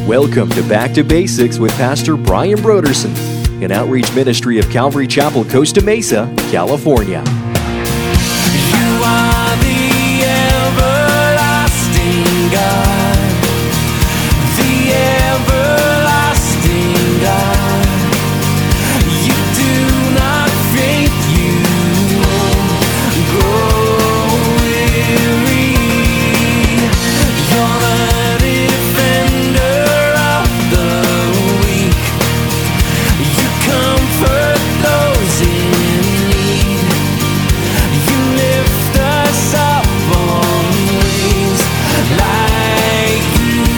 Welcome to Back to Basics with Pastor Brian Broderson, an outreach ministry of Calvary Chapel, Costa Mesa, California. You are the everlasting God, the everlasting God. You do not faint, you won't grow weary. You're the defender of the weak. You comfort those in need. You lift us up on wings like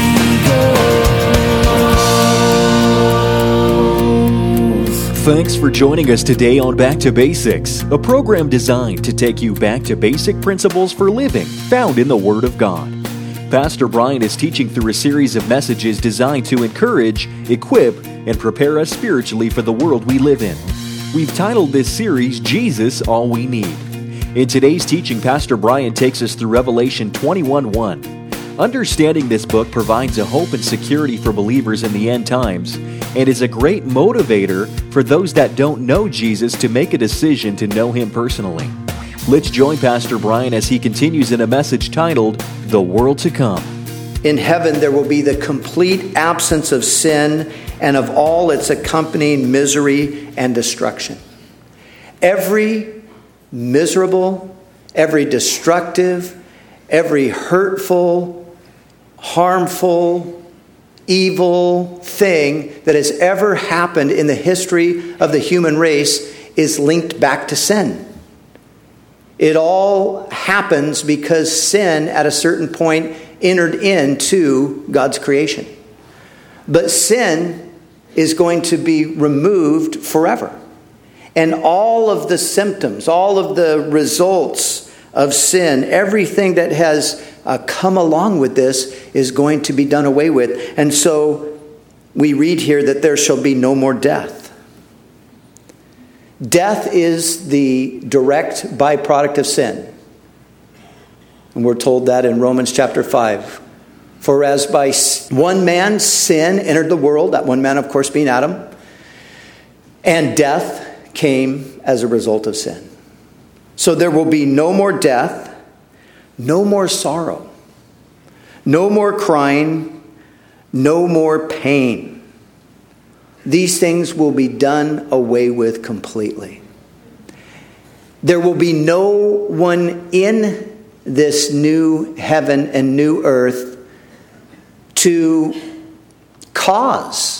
eagles. Thanks for joining us today on Back to Basics, a program designed to take you back to basic principles for living found in the Word of God. Pastor Brian is teaching through a series of messages designed to encourage, equip, and prepare us spiritually for the world we live in. We've titled this series, Jesus, All We Need. In today's teaching, Pastor Brian takes us through Revelation 21:1. Understanding this book provides a hope and security for believers in the end times and is a great motivator for those that don't know Jesus to make a decision to know Him personally. Let's join Pastor Brian as he continues in a message titled, The World to Come. In heaven, there will be the complete absence of sin and of all its accompanying misery and destruction. Every miserable, every destructive, every hurtful, harmful, evil thing that has ever happened in the history of the human race is linked back to sin. It all happens because sin at a certain point entered into God's creation. But sin is going to be removed forever. And all of the symptoms, all of the results of sin, everything that has come along with this is going to be done away with. And so we read here that there shall be no more death. Death is the direct byproduct of sin. And we're told that in Romans chapter 5. For as by one man sin entered the world, that one man of course being Adam, and death came as a result of sin. So there will be no more death, no more sorrow, no more crying, no more pain. These things will be done away with completely. There will be no one in this new heaven and new earth to cause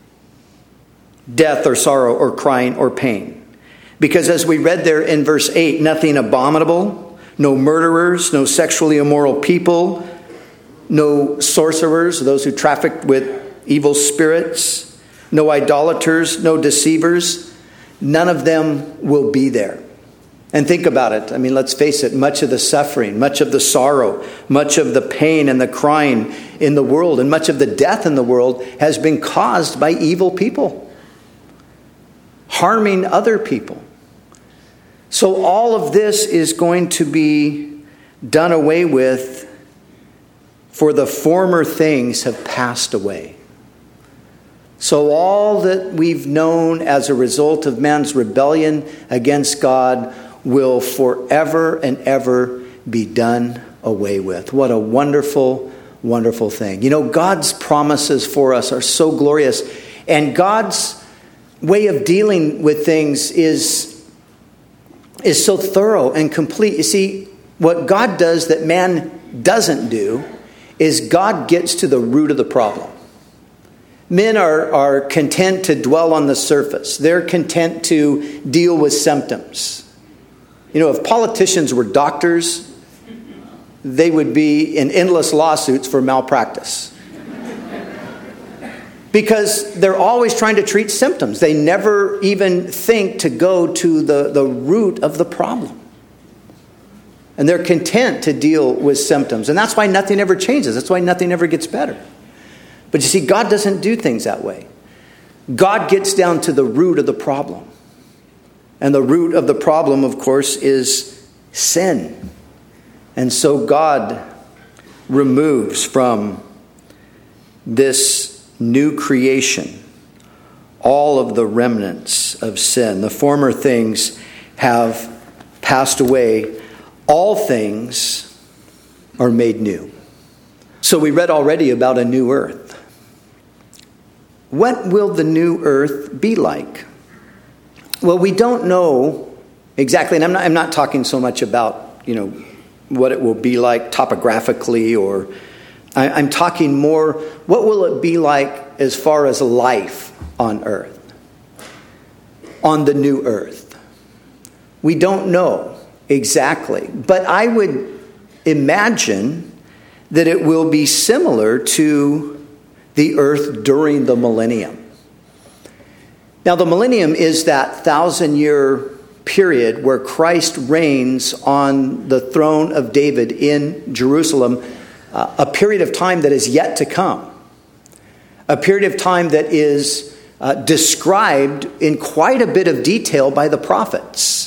death or sorrow or crying or pain. Because as we read there in verse 8, nothing abominable, no murderers, no sexually immoral people, no sorcerers, those who traffic with evil spirits, no idolaters, no deceivers, none of them will be there. And think about it. I mean, let's face it, much of the suffering, much of the sorrow, much of the pain and the crying in the world, and much of the death in the world has been caused by evil people, harming other people. So all of this is going to be done away with, for the former things have passed away. So all that we've known as a result of man's rebellion against God will forever and ever be done away with. What a wonderful, wonderful thing. You know, God's promises for us are so glorious, and God's way of dealing with things is so thorough and complete. You see, what God does that man doesn't do is God gets to the root of the problem. Men are content to dwell on the surface. They're content to deal with symptoms. You know, if politicians were doctors, they would be in endless lawsuits for malpractice. Because they're always trying to treat symptoms. They never even think to go to the root of the problem. And they're content to deal with symptoms. And that's why nothing ever changes. That's why nothing ever gets better. But you see, God doesn't do things that way. God gets down to the root of the problem. And the root of the problem, of course, is sin. And so God removes from this new creation, all of the remnants of sin. The former things have passed away. All things are made new. So we read already about a new earth. What will the new earth be like? Well, we don't know exactly, and I'm not talking so much about, what it will be like topographically, or I'm talking more, what will it be like as far as life on earth? On the new earth. We don't know exactly, but I would imagine that it will be similar to the earth during the millennium. Now, the millennium is that 1,000-year period where Christ reigns on the throne of David in Jerusalem, a period of time that is yet to come, a period of time that is described in quite a bit of detail by the prophets.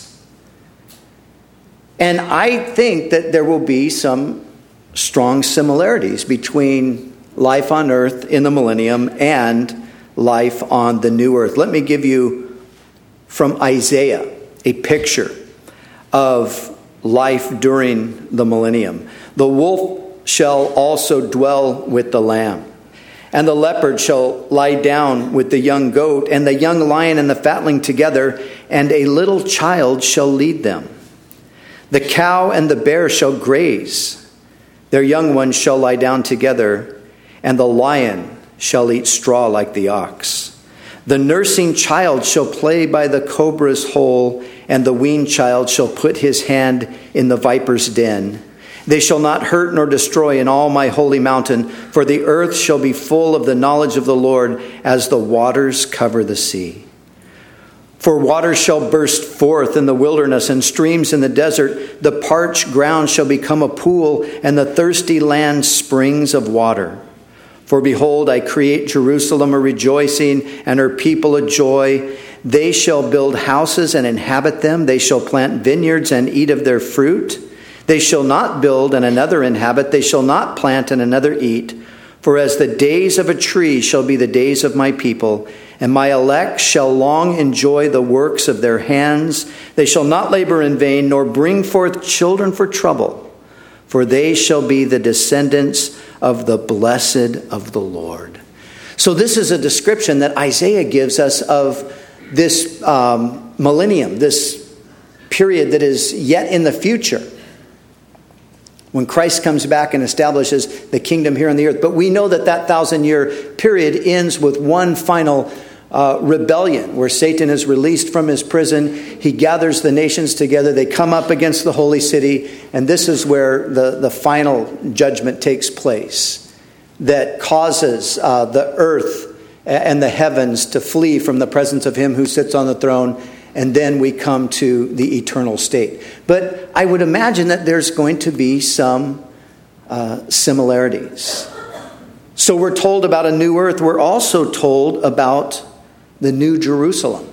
And I think that there will be some strong similarities between life on earth in the millennium and life on the new earth. Let me give you from Isaiah a picture of life during the millennium. The wolf shall also dwell with the lamb, and the leopard shall lie down with the young goat, and the young lion and the fatling together, and a little child shall lead them. The cow and the bear shall graze, their young ones shall lie down together, and the lion shall eat straw like the ox. The nursing child shall play by the cobra's hole, and the weaned child shall put his hand in the viper's den. They shall not hurt nor destroy in all my holy mountain, for the earth shall be full of the knowledge of the Lord as the waters cover the sea. For waters shall burst forth in the wilderness and streams in the desert. The parched ground shall become a pool, and the thirsty land springs of water. For behold, I create Jerusalem a rejoicing, and her people a joy. They shall build houses and inhabit them. They shall plant vineyards and eat of their fruit. They shall not build and another inhabit. They shall not plant and another eat. For as the days of a tree shall be the days of my people, and my elect shall long enjoy the works of their hands. They shall not labor in vain, nor bring forth children for trouble. For they shall be the descendants of the blessed of the Lord. So this is a description that Isaiah gives us of this millennium, this period that is yet in the future, when Christ comes back and establishes the kingdom here on the earth. But we know that 1,000-year period ends with one final rebellion, where Satan is released from his prison. He gathers the nations together. They come up against the holy city. And this is where the final judgment takes place, that causes the earth and the heavens to flee from the presence of him who sits on the throne. And then we come to the eternal state. But I would imagine that there's going to be some similarities. So we're told about a new earth. We're also told about the new Jerusalem.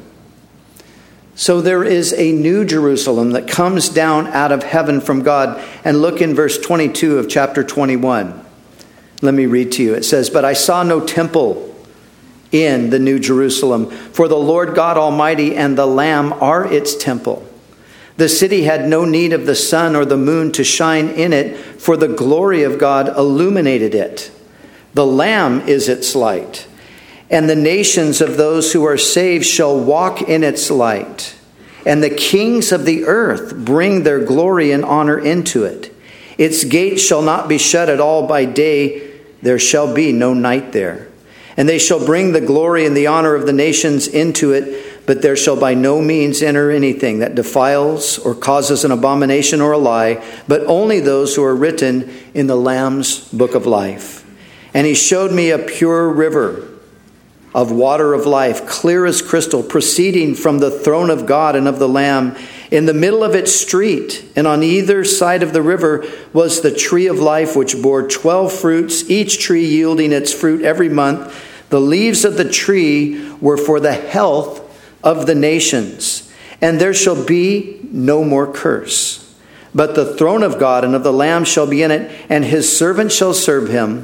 So there is a new Jerusalem that comes down out of heaven from God. And look in verse 22 of chapter 21. Let me read to you. It says, "But I saw no temple in the new Jerusalem, for the Lord God Almighty and the Lamb are its temple. The city had no need of the sun or the moon to shine in it, for the glory of God illuminated it. The Lamb is its light, and the nations of those who are saved shall walk in its light. And the kings of the earth bring their glory and honor into it. Its gates shall not be shut at all by day, there shall be no night there. And they shall bring the glory and the honor of the nations into it, but there shall by no means enter anything that defiles or causes an abomination or a lie, but only those who are written in the Lamb's book of life. And he showed me a pure river of water of life, clear as crystal, proceeding from the throne of God and of the Lamb. In the middle of its street, and on either side of the river, was the tree of life, which bore 12 fruits, each tree yielding its fruit every month. The leaves of the tree were for the health of the nations. And there shall be no more curse. But the throne of God and of the Lamb shall be in it, and his servants shall serve him.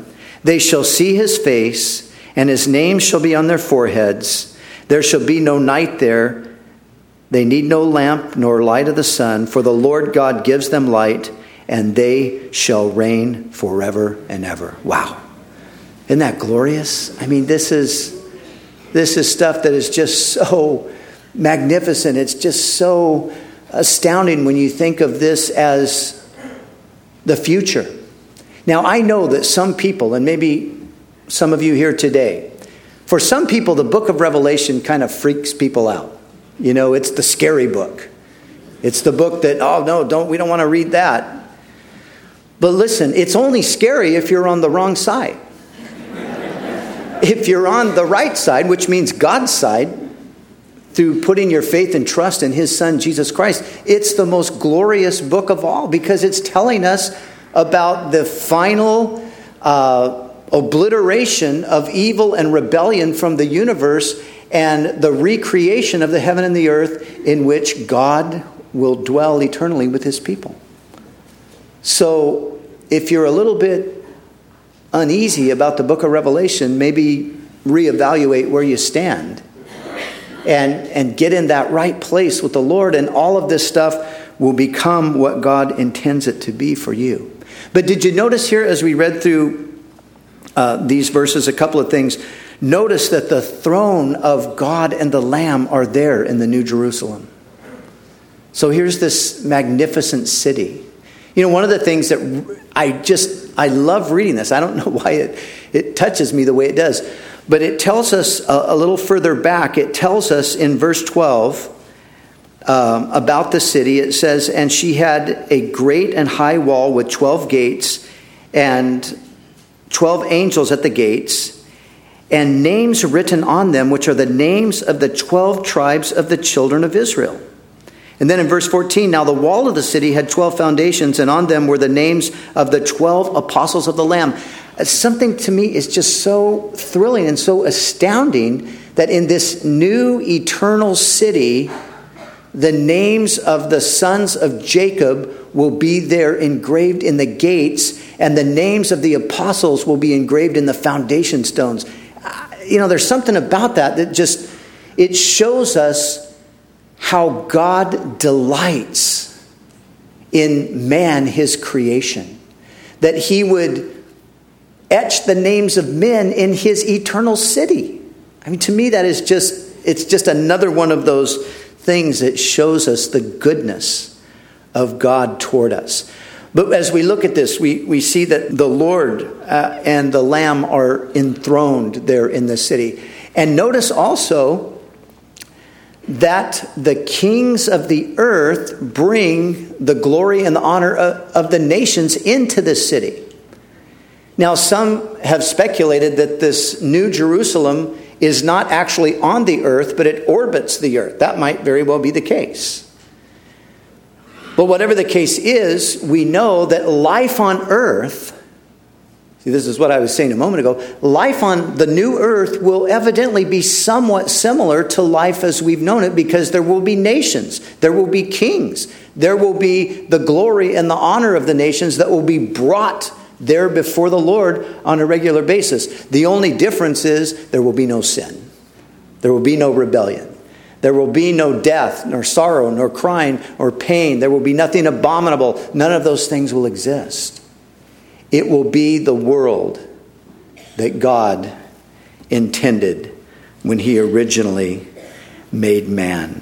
They shall see his face, and his name shall be on their foreheads. There shall be no night there. They need no lamp nor light of the sun, for the Lord God gives them light, and they shall reign forever and ever. Wow. Isn't that glorious? I mean, this is stuff that is just so magnificent. It's just so astounding when you think of this as the future. Now, I know that some people, and maybe some of you here today, for some people, the book of Revelation kind of freaks people out. You know, it's the scary book. It's the book that, we don't want to read that. But listen, it's only scary if you're on the wrong side. If you're on the right side, which means God's side, through putting your faith and trust in his Son, Jesus Christ, it's the most glorious book of all, because it's telling us about the final obliteration of evil and rebellion from the universe, and the recreation of the heaven and the earth, in which God will dwell eternally with his people. So if you're a little bit uneasy about the book of Revelation, maybe reevaluate where you stand and get in that right place with the Lord, and all of this stuff will become what God intends it to be for you. But did you notice here, as we read through these verses, a couple of things? Notice that the throne of God and the Lamb are there in the New Jerusalem. So here's this magnificent city. You know, one of the things that I love reading this. I don't know why it touches me the way it does. But it tells us a little further back. It tells us in verse 12 about the city. It says, and she had a great and high wall with 12 gates and 12 angels at the gates, and names written on them, which are the names of the 12 tribes of the children of Israel. And then in verse 14, now the wall of the city had 12 foundations, and on them were the names of the 12 apostles of the Lamb. Something to me is just so thrilling and so astounding that in this new eternal city, the names of the sons of Jacob will be there engraved in the gates, and the names of the apostles will be engraved in the foundation stones. You know, there's something about that just, it shows us how God delights in man, his creation. That he would etch the names of men in his eternal city. I mean, to me, that is it's just another one of those things that shows us the goodness of God toward us. But as we look at this, we see that the Lord and the Lamb are enthroned there in the city. And notice also that the kings of the earth bring the glory and the honor of the nations into this city. Now, some have speculated that this New Jerusalem is not actually on the earth, but it orbits the earth. That might very well be the case. But whatever the case is, we know that life on earth, see, this is what I was saying a moment ago, life on the new earth will evidently be somewhat similar to life as we've known it, because there will be nations, there will be kings, there will be the glory and the honor of the nations that will be brought there before the Lord on a regular basis. The only difference is there will be no sin. There will be no rebellion. There will be no death, nor sorrow, nor crying, or pain. There will be nothing abominable. None of those things will exist. It will be the world that God intended when he originally made man.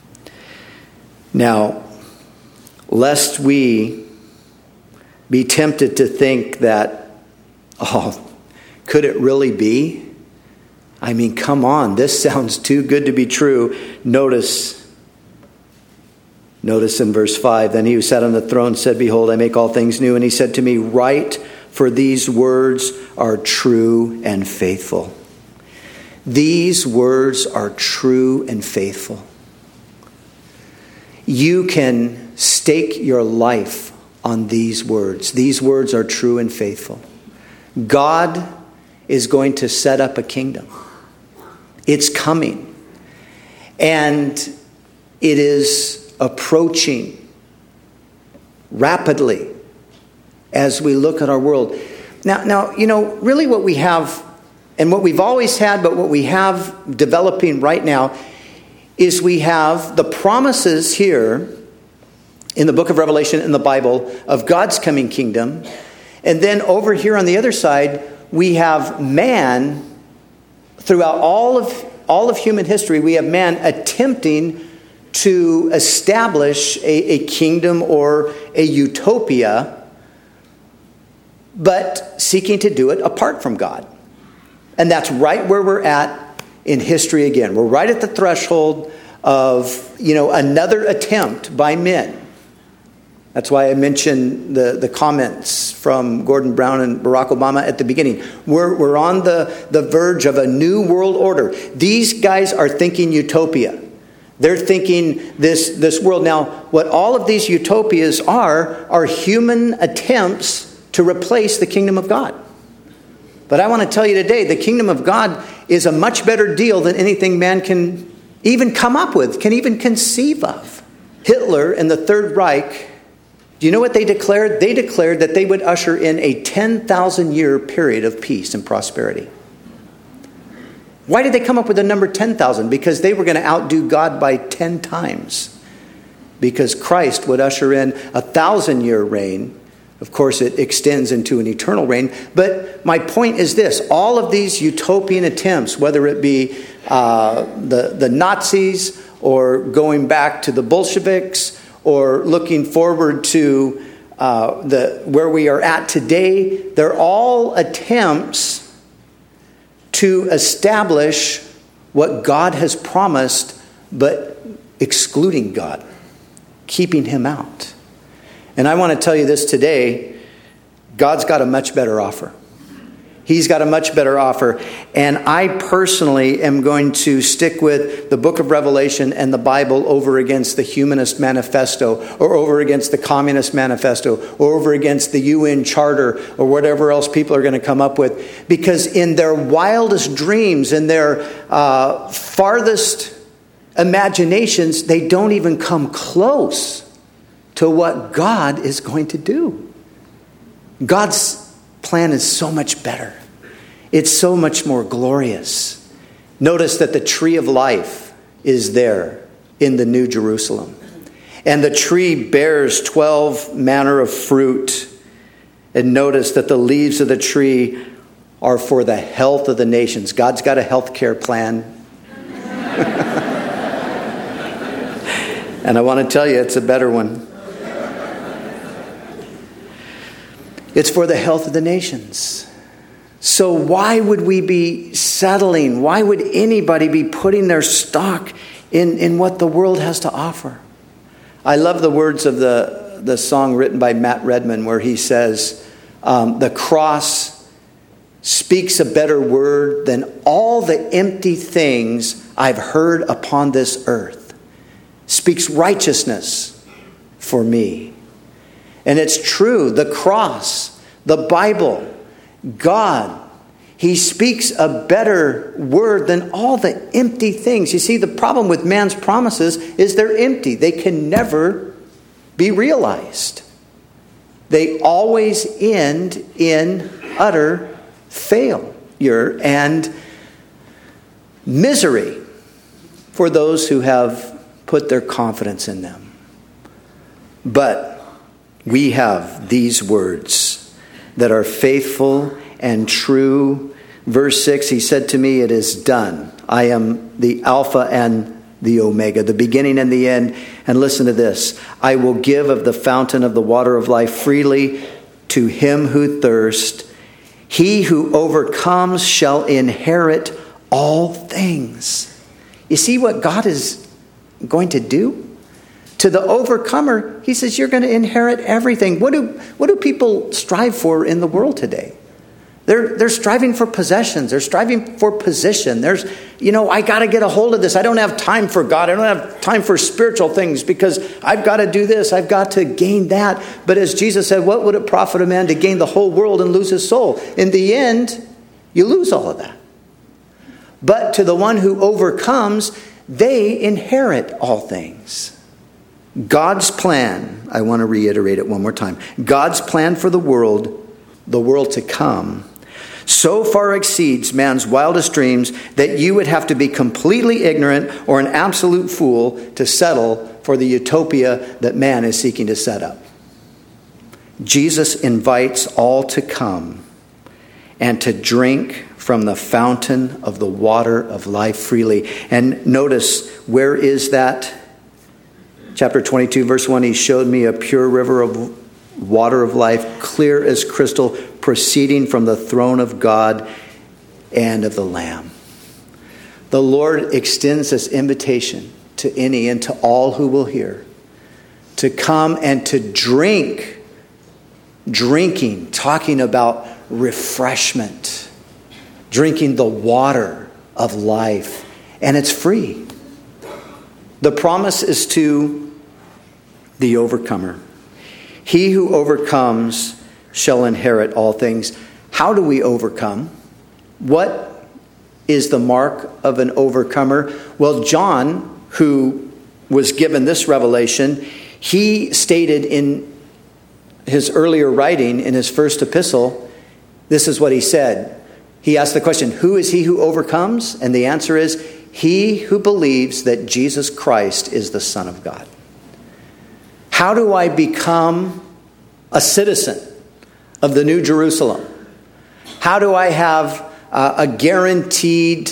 Now, lest we be tempted to think that, could it really be? I mean, come on, this sounds too good to be true. Notice in verse 5, then he who sat on the throne said, behold, I make all things new. And he said to me, write, for these words are true and faithful. These words are true and faithful. You can stake your life on these words. These words are true and faithful. God is going to set up a kingdom. It's coming. And it is approaching rapidly as we look at our world. Now, really what we have, and what we've always had, but what we have developing right now, is we have the promises here in the book of Revelation in the Bible of God's coming kingdom. And then over here on the other side, we have man, throughout all of human history, we have man attempting to establish a kingdom or a utopia, but seeking to do it apart from God. And that's right where we're at in history again. We're right at the threshold of, another attempt by men. That's why I mentioned the comments from Gordon Brown and Barack Obama at the beginning. We're on the verge of a new world order. These guys are thinking utopia. They're thinking this world. Now, what all of these utopias are human attempts to replace the kingdom of God. But I want to tell you today, the kingdom of God is a much better deal than anything man can even come up with, can even conceive of. Hitler and the Third Reich, do you know what they declared? They declared that they would usher in a 10,000-year period of peace and prosperity. Why did they come up with the number 10,000? Because they were going to outdo God by 10 times. Because Christ would usher in a 1,000-year reign. Of course, it extends into an eternal reign. But my point is this. All of these utopian attempts, whether it be the Nazis or going back to the Bolsheviks or looking forward to where we are at today, they're all attempts to establish what God has promised, but excluding God, keeping him out. And I want to tell you this today, God's got a much better offer. He's got a much better offer. And I personally am going to stick with the book of Revelation and the Bible over against the Humanist Manifesto, or over against the Communist Manifesto, or over against the UN Charter, or whatever else people are going to come up with. Because in their wildest dreams, in their farthest imaginations, they don't even come close to what God is going to do. God's plan is so much better. It's so much more glorious. Notice that the tree of life is there in the New Jerusalem. And the tree bears 12 manner of fruit. And notice that the leaves of the tree are for the health of the nations. God's got a health care plan. And I want to tell you, it's a better one. It's for the health of the nations. So why would we be settling? Why would anybody be putting their stock in what the world has to offer? I love the words of the song written by Matt Redman, where he says, the cross speaks a better word than all the empty things I've heard upon this earth. Speaks righteousness for me. And it's true, the cross, the Bible, God, he speaks a better word than all the empty things. You see, the problem with man's promises is they're empty. They can never be realized. They always end in utter failure and misery for those who have put their confidence in them. But we have these words that are faithful and true. Verse 6, he said to me, it is done. I am the Alpha and the Omega, the beginning and the end. And listen to this. I will give of the fountain of the water of life freely to him who thirsts. He who overcomes shall inherit all things. You see what God is going to do? To the overcomer, he says, you're going to inherit everything. What do people strive for in the world today? They're striving for possessions. They're striving for position. There's, I got to get a hold of this. I don't have time for God. I don't have time for spiritual things because I've got to do this. I've got to gain that. But as Jesus said, what would it profit a man to gain the whole world and lose his soul? In the end, you lose all of that. But to the one who overcomes, they inherit all things. God's plan, I want to reiterate it one more time. God's plan for the world the world to come, so far exceeds man's wildest dreams that you would have to be completely ignorant or an absolute fool to settle for the utopia that man is seeking to set up. Jesus invites all to come and to drink from the fountain of the water of life freely. And notice, where is that? Chapter 22, verse 1, he showed me a pure river of water of life, clear as crystal, proceeding from the throne of God and of the Lamb. The Lord extends this invitation to any and to all who will hear, to come and to drink. Drinking, talking about refreshment, drinking the water of life, and it's free. The promise is to the overcomer. He who overcomes shall inherit all things. How do we overcome? What is the mark of an overcomer? Well, John, who was given this revelation, he stated in his earlier writing, in his first epistle, this is what he said. He asked the question, who is he who overcomes? And the answer is, he who believes that Jesus Christ is the Son of God. How do I become a citizen of the New Jerusalem? How do I have a guaranteed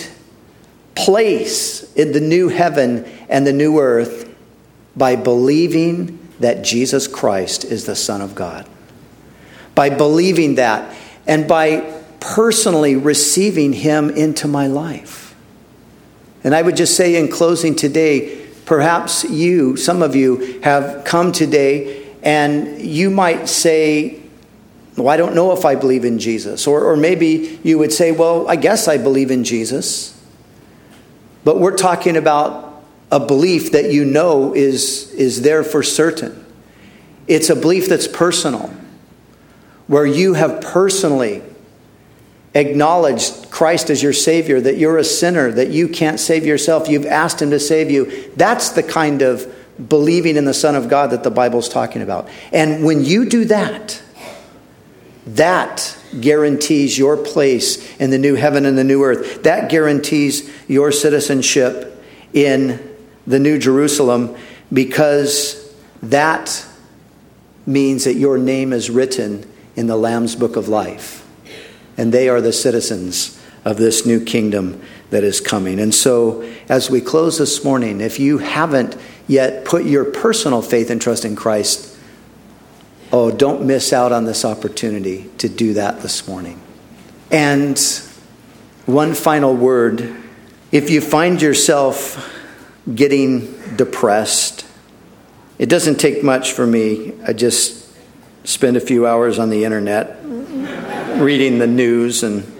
place in the new heaven and the new earth? By believing that Jesus Christ is the Son of God. By believing that and by personally receiving him into my life. And I would just say in closing today, perhaps some of you have come today and you might say, well, I don't know if I believe in Jesus. Or maybe you would say, well, I guess I believe in Jesus. But we're talking about a belief that you know is there for certain. It's a belief that's personal, where you have personally acknowledged Christ as your Savior, that you're a sinner, that you can't save yourself. You've asked him to save you. That's the kind of believing in the Son of God that the Bible's talking about. And when you do that, that guarantees your place in the new heaven and the new earth. That guarantees your citizenship in the New Jerusalem, because that means that your name is written in the Lamb's Book of Life. And they are the citizens of this new kingdom that is coming. And so, as we close this morning, if you haven't yet put your personal faith and trust in Christ, don't miss out on this opportunity to do that this morning. And one final word. If you find yourself getting depressed, it doesn't take much for me. I just spend a few hours on the internet reading the news.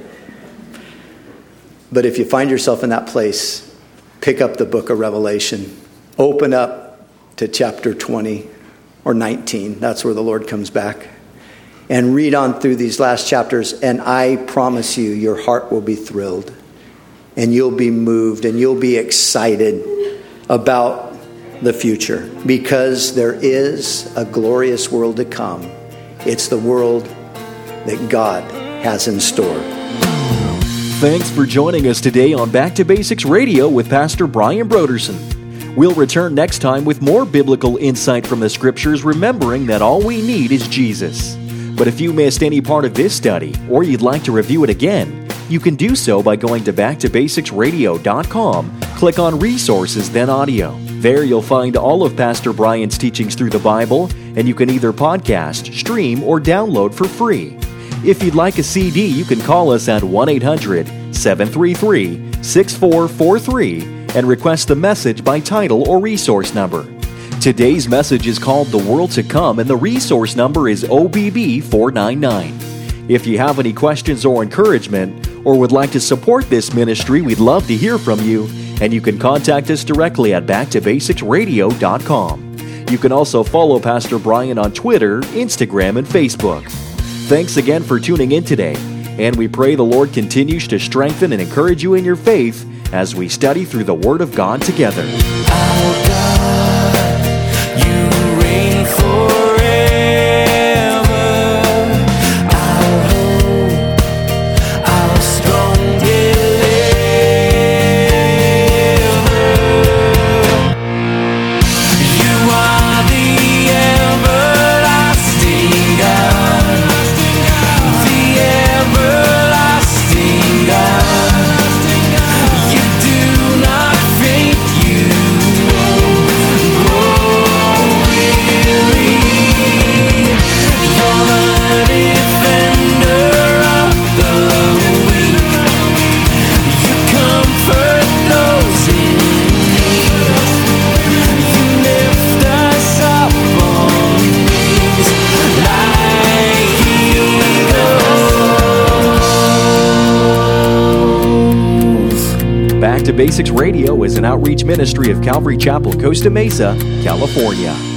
But if you find yourself in that place, pick up the book of Revelation. Open up to chapter 20 or 19. That's where the Lord comes back. And read on through these last chapters. And I promise you, your heart will be thrilled. And you'll be moved. And you'll be excited about the future, because there is a glorious world to come. It's the world that God has in store. Thanks for joining us today on Back to Basics Radio with Pastor Brian Broderson. We'll return next time with more biblical insight from the Scriptures, remembering that all we need is Jesus. But if you missed any part of this study, or you'd like to review it again, you can do so by going to backtobasicsradio.com, click on Resources, then Audio. There you'll find all of Pastor Brian's teachings through the Bible, and you can either podcast, stream, or download for free. If you'd like a CD, you can call us at 1-800-733-6443 and request the message by title or resource number. Today's message is called The World to Come, and the resource number is OBB 499. If you have any questions or encouragement, or would like to support this ministry, we'd love to hear from you, and you can contact us directly at backtobasicsradio.com. You can also follow Pastor Brian on Twitter, Instagram, and Facebook. Thanks again for tuning in today, and we pray the Lord continues to strengthen and encourage you in your faith as we study through the Word of God together. Our God, you reign forever. Our to Basics Radio is an outreach ministry of Calvary Chapel, Costa Mesa, California.